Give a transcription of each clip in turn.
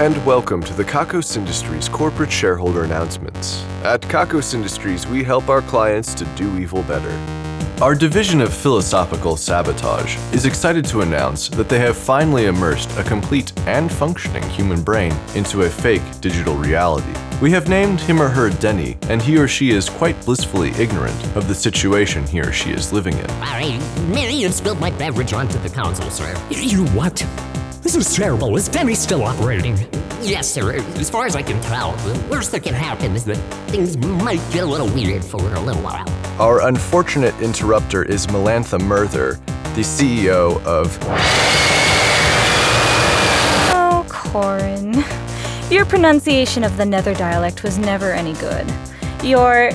and welcome to the Kakos Industries corporate shareholder announcements. At Kakos Industries, we help our clients to do evil better. Our division of philosophical sabotage is excited to announce that they have finally immersed a complete and functioning human brain into a fake digital reality. We have named him or her Denny, and he or she is quite blissfully ignorant of the situation he or she is living in. Sorry, Mary, you spilled my beverage onto the console, sir. You what? This is terrible. Is Denny still operating? Yes, sir. As far as I can tell, the worst that can happen is that things might get a little weird for a little while. Our unfortunate interrupter is Melantha Murther, the CEO of... Oh, Corin. Your pronunciation of the Nether dialect was never any good. Your...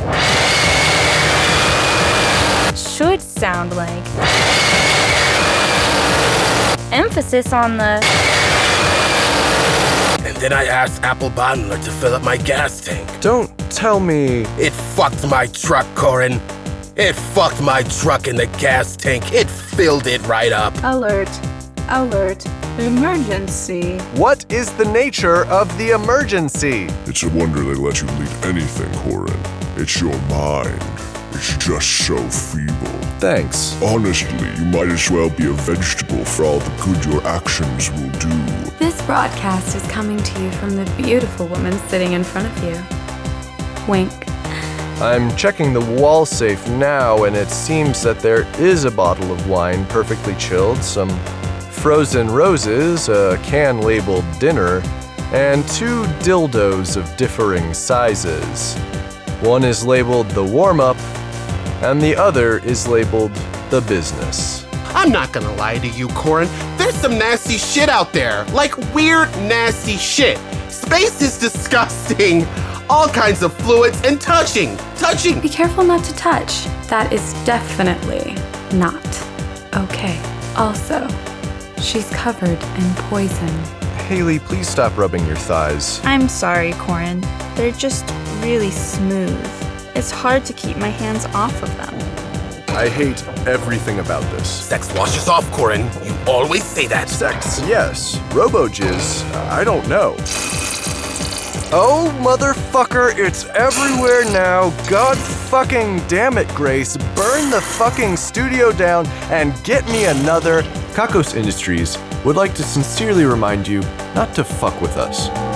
should sound like... emphasis on the... And then I asked Apple Bondler to fill up my gas tank. Don't tell me... It fucked my truck, Corin. It fucked my truck in the gas tank. It filled it right up. Alert. Alert. Emergency. What is the nature of the emergency? It's a wonder they let you lead anything, Corin. It's your mind. It's just so feeble. Thanks. Honestly, you might as well be a vegetable for all the good your actions will do. This broadcast is coming to you from the beautiful woman sitting in front of you. Wink. I'm checking the wall safe now, and it seems that there is a bottle of wine perfectly chilled, some frozen roses, a can labeled dinner, and 2 dildos of differing sizes. One is labeled the warm-up, and the other is labeled the business. I'm not gonna lie to you, Corin. There's some nasty shit out there. Like weird, nasty shit. Space is disgusting. All kinds of fluids and touching. Be careful not to touch. That is definitely not okay. Also, she's covered in poison. Haley, please stop rubbing your thighs. I'm sorry, Corin. They're just really smooth. It's hard to keep my hands off of them. I hate everything about this. Sex washes off, Corin. You always say that. Sex, yes. Robo-jizz, I don't know. Oh, motherfucker, it's everywhere now. God fucking damn it, Grace. Burn the fucking studio down and get me another. Kakos Industries would like to sincerely remind you not to fuck with us.